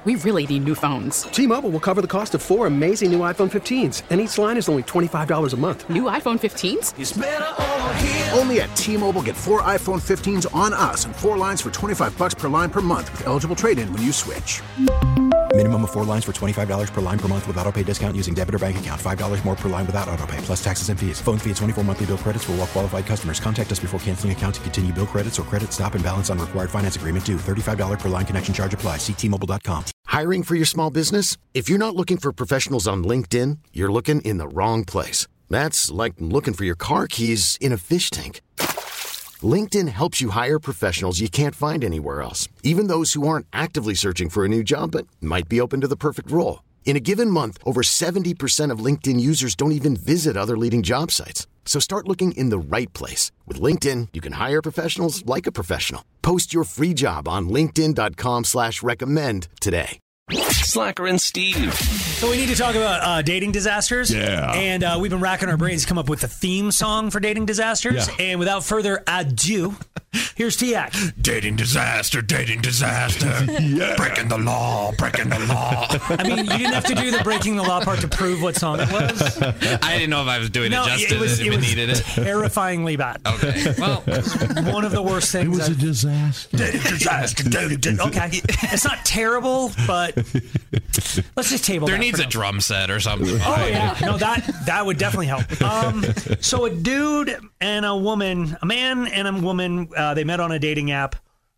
We really need new phones. T-Mobile will cover the cost of 4 amazing new iPhone 15s, and each line is only $25 a month. New iPhone 15s? It's better over here. Only at T-Mobile, get 4 iPhone 15s on us and 4 lines for $25 per line per month with eligible trade-in when you switch. Minimum of 4 lines for $25 per line per month with autopay discount using debit or bank account. $5 more per line without autopay, plus taxes and fees. Phone fee at 24 monthly bill credits for well-qualified customers. Contact us before canceling account to continue bill credits or credit stop and balance on required finance agreement due. $35 per line connection charge applies. See T-Mobile.com. Hiring for your small business? If you're not looking for professionals on LinkedIn, you're looking in the wrong place. That's like looking for your car keys in a fish tank. LinkedIn helps you hire professionals you can't find anywhere else, even those who aren't actively searching for a new job but might be open to the perfect role. In a given month, over 70% of LinkedIn users don't even visit other leading job sites. So start looking in the right place. With LinkedIn, you can hire professionals like a professional. Post your free job on linkedin.com/recommend today. Slacker and Steve. So we need to talk about dating disasters. Yeah. And we've been racking our brains to come up with a theme song for dating disasters. Yeah. And without further ado, here's T-Ack. Dating disaster, dating disaster. Yeah. Breaking the law, breaking the law. I mean, you didn't have to do the breaking the law part to prove what song it was. I didn't know if I was doing it justice if it it needed it. Terrifyingly bad. Okay. Well, one of the worst things. It was a disaster. Dating disaster. Okay. It's not terrible, but let's just table there that needs for a now. drum set or something. Oh, yeah. No, that would definitely help. So a dude and a woman, a man and a woman, they met on a dating app,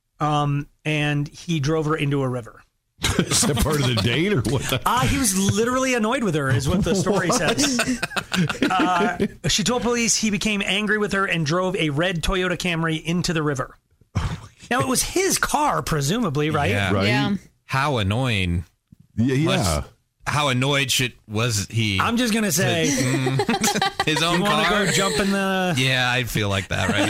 and he drove her into a river. Is that part of the date or what? He was literally annoyed with her, is what the story says. She told police he became angry with her and drove a red Toyota Camry into the river. Now, it was his car, presumably, right? Yeah. Right? Yeah. How annoying. Yeah. How annoyed was he? I'm just going to say, his own you want to car? go jump in the... Yeah, I feel like that right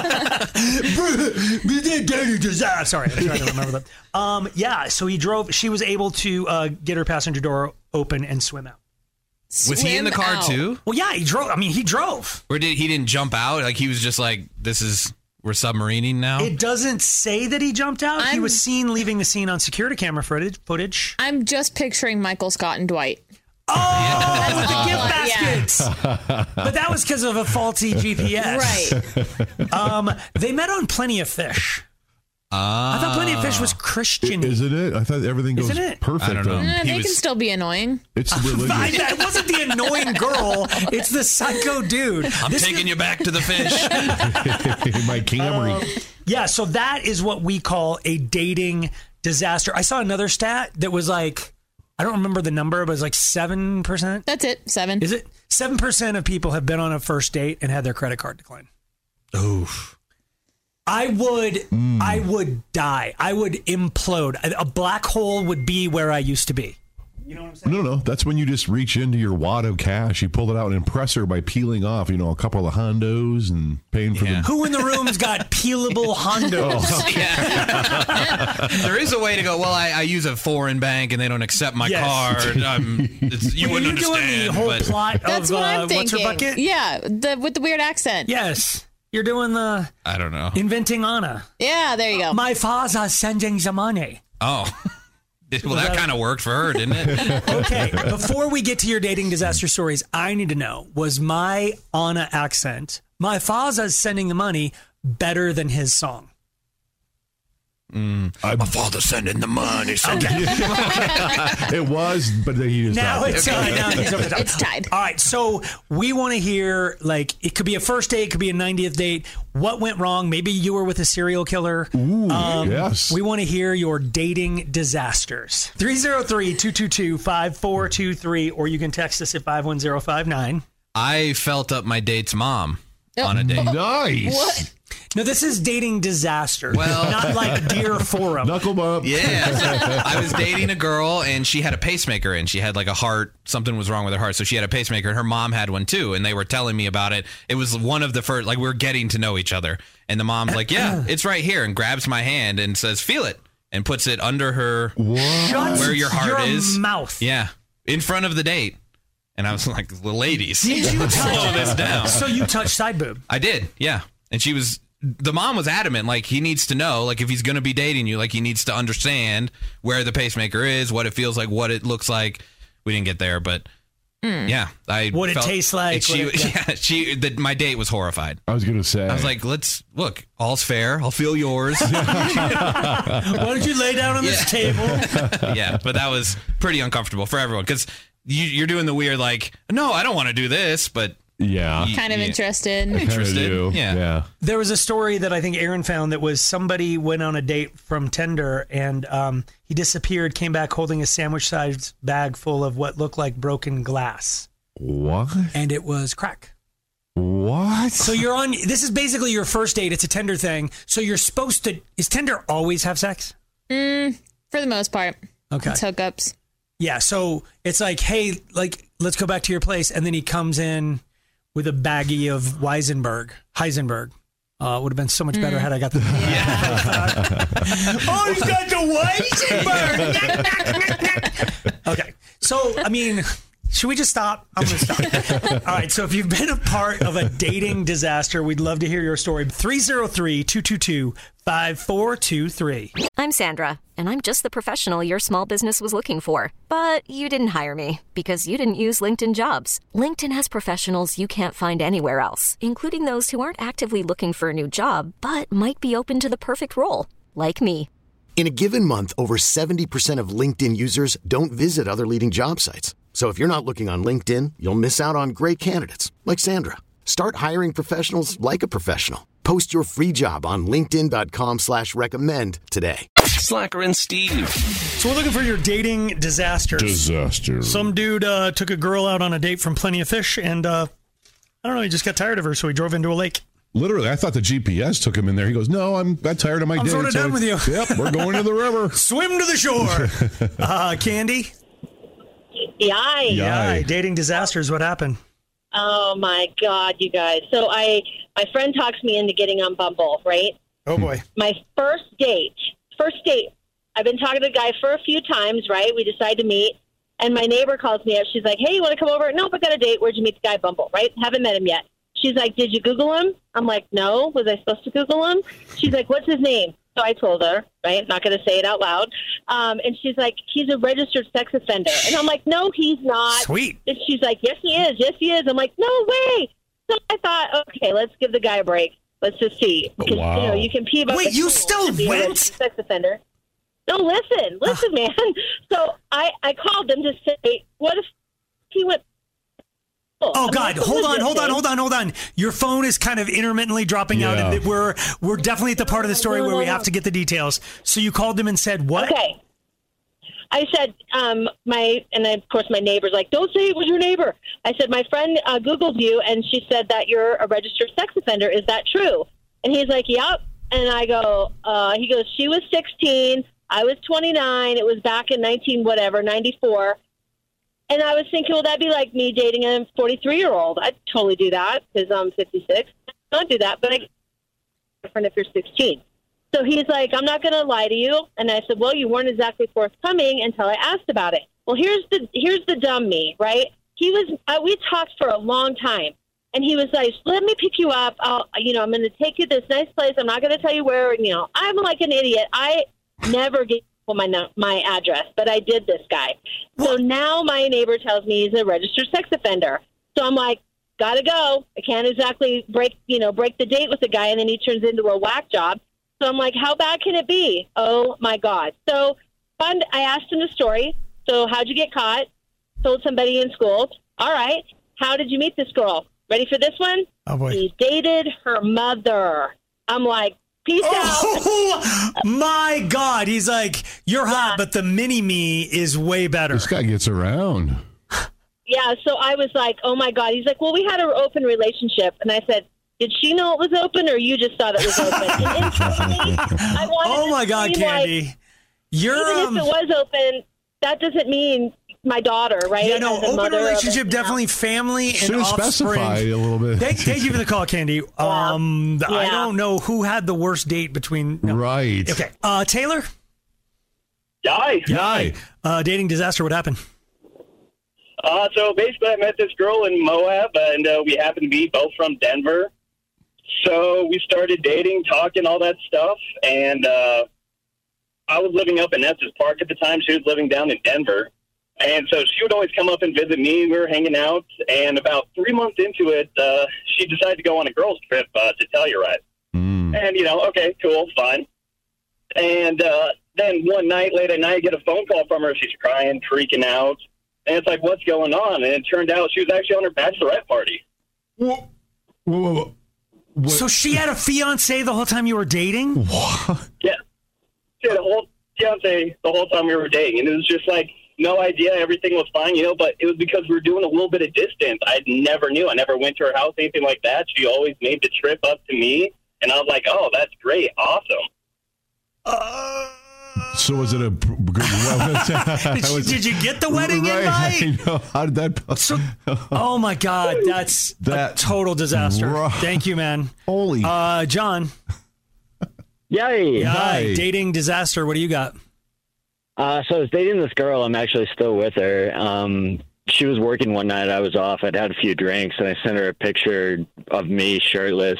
now. Sorry, I tried to remember that. Yeah, so he drove. She was able to get her passenger door open and swim out. Was he in the car too? Well, yeah, he drove. I mean, he drove. Or he didn't jump out? Like he was just like, we're submarining now? It doesn't say that he jumped out. He was seen leaving the scene on security camera footage. I'm just picturing Michael Scott and Dwight. Oh, with the gift baskets. But that was because of a faulty GPS. Right. They met on Plenty of Fish. I thought Plenty of Fish was Christian. Isn't it? I thought everything goes perfect. I don't know. They can still be annoying. It's religious. It wasn't the annoying girl. It's the psycho dude. I'm taking you back to the fish. My Camry. Yeah, so that is what we call a dating disaster. I saw another stat that was like, I don't remember the number, but it was like 7%. That's it. 7. Is it? 7% of people have been on a first date and had their credit card declined. Oof. I would die. I would implode. A black hole would be where I used to be. You know what I'm saying? No. That's when you just reach into your wad of cash. You pull it out and impress her by peeling off, a couple of Hondos and paying for them. Who in the room's got peelable Hondos? There is a way to go, well, I use a foreign bank and they don't accept my card. You wouldn't understand. Doing the whole plot That's of what I'm What's Her thinking. Bucket? Yeah, with the weird accent. Yes. You're doing the... I don't know. Inventing Anna. Yeah, there you go. My father's sending the money. Oh. Well, that kind of worked for her, didn't it? Okay, before we get to your dating disaster stories, I need to know, was my Anna accent, my father's sending the money, better than his song? My father sending the money. It was, but then he just now it's It's tied. All right, so we want to hear, like, it could be a first date, it could be a 90th date. What went wrong? Maybe you were with a serial killer. Ooh, yes. We want to hear your dating disasters. 303-222-5423, or you can text us at 51059. I felt up my date's mom on a date. Nice. What? No, this is dating disaster. Well, not like Dear Forum. Knuckle bump. Yeah. So I was dating a girl and she had a pacemaker in. She had like a heart. Something was wrong with her heart. So she had a pacemaker and her mom had one too. And they were telling me about it. It was one of the first, like we were getting to know each other. And the mom's like, yeah, it's right here. And grabs my hand and says, feel it. And puts it under her, where your heart is. Mouth. Yeah. In front of the date. And I was like, ladies, Did you slow this down. So you touched side boob? I did. Yeah. And she was the mom was adamant, like, he needs to know, like, if he's going to be dating you, like, he needs to understand where the pacemaker is, what it feels like, what it looks like. We didn't get there, but yeah, what it tastes like. My date was horrified. I was going to say. I was like, look, all's fair. I'll feel yours. Why don't you lay down on this table? Yeah, but that was pretty uncomfortable for everyone because you're doing the weird, like, no, I don't want to do this, but yeah, kind of interested. Yeah. There was a story that I think Aaron found that was somebody went on a date from Tinder and he disappeared, came back holding a sandwich-sized bag full of what looked like broken glass. What? And it was crack. What? So this is basically your first date. It's a Tinder thing. So you're supposed to, is Tinder always have sex? For the most part. Okay. It's hookups. Yeah. So it's like, hey, like, let's go back to your place. And then he comes in with a baggie of Heisenberg. Would have been so much better had I got the. Oh, he's got the Heisenberg. Okay, so I mean, should we just stop? I'm going to stop. All right. So if you've been a part of a dating disaster, we'd love to hear your story. 303-222-5423. I'm Sandra, and I'm just the professional your small business was looking for. But you didn't hire me because you didn't use LinkedIn Jobs. LinkedIn has professionals you can't find anywhere else, including those who aren't actively looking for a new job, but might be open to the perfect role, like me. In a given month, over 70% of LinkedIn users don't visit other leading job sites. So if you're not looking on LinkedIn, you'll miss out on great candidates like Sandra. Start hiring professionals like a professional. Post your free job on linkedin.com/recommend today. Slacker and Steve. So we're looking for your dating disaster. Some dude took a girl out on a date from Plenty of Fish, and I don't know, he just got tired of her, so he drove into a lake. Literally, I thought the GPS took him in there. He goes, no, I'm tired of my date. I'm sort of done with you. Yep, we're going to the river. Swim to the shore. Candy? Yay. Dating disasters, what happened? Oh, my God, you guys. So my friend talks me into getting on Bumble, right? Oh, boy. My first date, I've been talking to the guy for a few times, right? We decide to meet, and my neighbor calls me up. She's like, hey, you want to come over? Nope, I got a date. Where'd you meet the guy, Bumble, right? Haven't met him yet. She's like, did you Google him? I'm like, no. Was I supposed to Google him? She's like, what's his name? So I told her, right? Not going to say it out loud. And she's like, he's a registered sex offender. And I'm like, no, he's not. Sweet. And she's like, yes, he is. Yes, he is. I'm like, no way. So I thought, okay, let's give the guy a break. Let's just see. Because, wow. You know, you can pee about Wait, you still went? Sex offender. No, listen, man. So I called them to say, what if he went? Oh, God. Hold on. Your phone is kind of intermittently dropping out. And we're definitely at the part of the story where we have to get the details. So you called them and said what? Okay. I said, of course, my neighbor's like, don't say it was your neighbor. I said, my friend Googled you, and she said that you're a registered sex offender. Is that true? And he's like, yep. And I go, he goes, she was 16. I was 29. It was back in 94. And I was thinking, well, that'd be like me dating a 43-year-old. I'd totally do that because I'm 56. I don't do that, but I get different if you're 16. So he's like, I'm not going to lie to you. And I said, well, you weren't exactly forthcoming until I asked about it. Well, here's the dumb me, right? We talked for a long time. And he was like, let me pick you up. I'm going to take you to this nice place. I'm not going to tell you where. I'm like an idiot. I never get my address, but I did this guy. So now my neighbor tells me he's a registered sex offender. So I'm like, gotta go. I can't exactly break the date with the guy, and then he turns into a whack job. So I'm like, how bad can it be? Oh my God. So I asked him the story. So how'd you get caught? Told somebody in school. All right. How did you meet this girl? Ready for this one? Oh boy. He dated her mother. I'm like, peace out. Oh, my God. He's like, you're hot, but the mini-me is way better. This guy gets around. Yeah, so I was like, oh, my God. He's like, well, we had an open relationship. And I said, did she know it was open or you just thought it was open? And internally, I wanted oh, my God, Candy. Like, even if it was open, that doesn't mean my daughter, right? Yeah, no, open relationship, definitely family and offspring. Specify a little bit. Thank you for the call, Candy. I don't know who had the worst date between. No. Right. Okay. Taylor? Yay. Dating disaster, what happened? So basically I met this girl in Moab, and we happened to be both from Denver. So we started dating, talking, all that stuff, and I was living up in Estes Park at the time. She was living down in Denver. And so she would always come up and visit me. We were hanging out, and about 3 months into it, she decided to go on a girls' trip to Telluride. And, okay, cool, fine. And then one night, late at night, I get a phone call from her. She's crying, freaking out. And it's like, what's going on? And it turned out she was actually on her bachelorette party. Whoa. So she had a fiance the whole time you were dating? What? Yeah. She had a whole fiance the whole time we were dating. And it was just like, no idea. Everything was fine, but it was because we were doing a little bit of distance. I never knew. I never went to her house, anything like that. She always made the trip up to me. And I was like, oh, that's great. Awesome. So was it a good Did you get the wedding invite? I know. How did that... Oh, my God. That's a total disaster. Thank you, man. Holy... John. Yay. Dating disaster. What do you got? So I was dating this girl. I'm actually still with her. She was working one night. I was off. I'd had a few drinks, and I sent her a picture of me shirtless.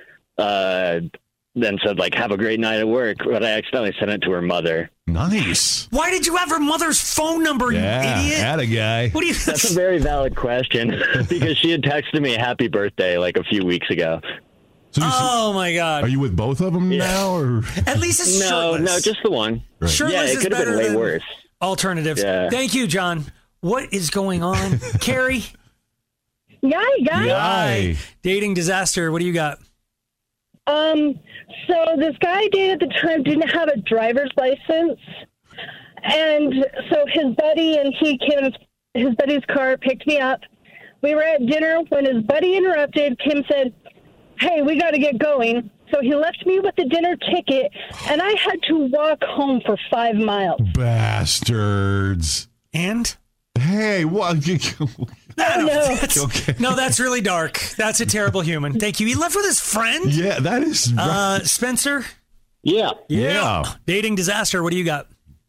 Then said, have a great night at work. But I accidentally sent it to her mother. Nice. Why did you have her mother's phone number, you idiot? Atta guy. What do you... That's a very valid question because she had texted me happy birthday a few weeks ago. So oh, my God. Are you with both of them now? Or? At least it's shirtless. No, just the one. Right. Shirtless it could have been way worse. Alternatives. Yeah. Thank you, John. What is going on? Carrie? Yay, guys. Yay. Dating disaster. What do you got? So this guy I dated at the time didn't have a driver's license. And so his buddy and he came in his buddy's car, picked me up. We were at dinner when his buddy interrupted, came and said, hey, we got to get going. So he left me with the dinner ticket, and I had to walk home for 5 miles. Bastards. And? Hey, what? No, that's really dark. That's a terrible human. Thank you. He left with his friend? Yeah, that is... Spencer? Yeah. Dating disaster. What do you got?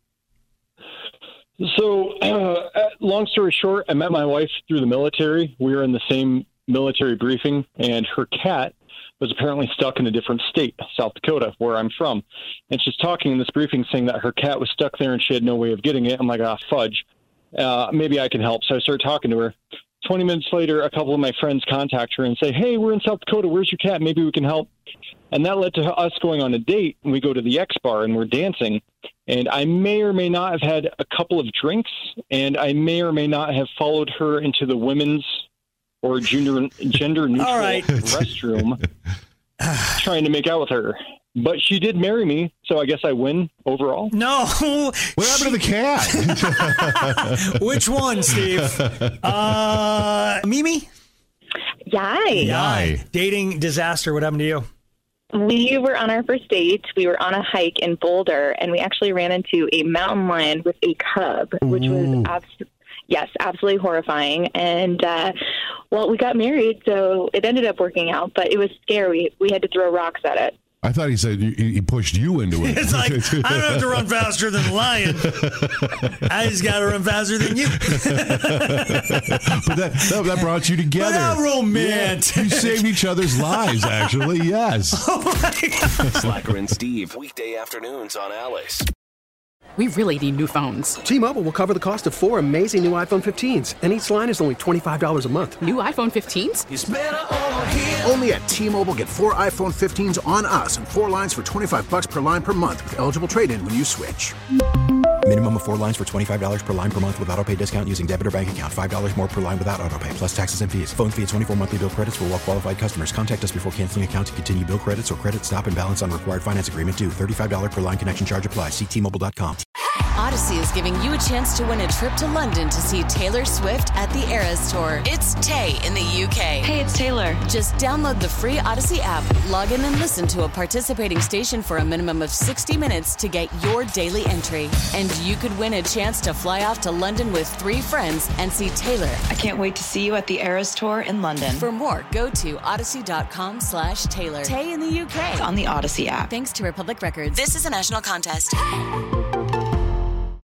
So, long story short, I met my wife through the military. We were in the same military briefing, and her cat was apparently stuck in a different state, South Dakota, where I'm from. And she's talking in this briefing saying that her cat was stuck there and she had no way of getting it. I'm like, fudge. Maybe I can help. So I start talking to her. 20 minutes later, a couple of my friends contact her and say, hey, we're in South Dakota. Where's your cat? Maybe we can help. And that led to us going on a date. And we go to the X Bar and we're dancing. And I may or may not have had a couple of drinks. And I may or may not have followed her into the women's or gender neutral restroom trying to make out with her. But she did marry me, so I guess I win overall. No. What happened to the cat? Which one, Steve? Mimi? Yay. Dating disaster. What happened to you? We were on our first date. We were on a hike in Boulder, and we actually ran into a mountain lion with a cub, which was absolutely horrifying. And, we got married, so it ended up working out, but it was scary. We had to throw rocks at it. I thought he said he pushed you into it. It's like, I don't have to run faster than the lion. I just got to run faster than you. But that brought you together. But how romantic. Yeah, you saved each other's lives, actually, yes. Oh, my God. Slacker and Steve, weekday afternoons on Alice. We really need new phones. T-Mobile will cover the cost of 4 amazing new iPhone 15s, and each line is only $25 a month. New iPhone 15s? It's better over here. Only at T-Mobile, get 4 iPhone 15s on us and 4 lines for $25 per line per month with eligible trade-in when you switch. Minimum of 4 lines for $25 per line per month with autopay discount using debit or bank account. $5 more per line without autopay, plus taxes and fees. Phone fee at 24 monthly bill credits for well-qualified customers. Contact us before canceling account to continue bill credits or credit stop and balance on required finance agreement due. $35 per line connection charge applies. See T-Mobile.com. Odyssey is giving you a chance to win a trip to London to see Taylor Swift at the Eras Tour. It's Tay in the UK. Hey, it's Taylor. Just download the free Odyssey app, log in and listen to a participating station for a minimum of 60 minutes to get your daily entry. And you could win a chance to fly off to London with 3 friends and see Taylor. I can't wait to see you at the Eras Tour in London. For more, go to odyssey.com/Taylor. Tay in the UK. It's on the Odyssey app. Thanks to Republic Records. This is a national contest.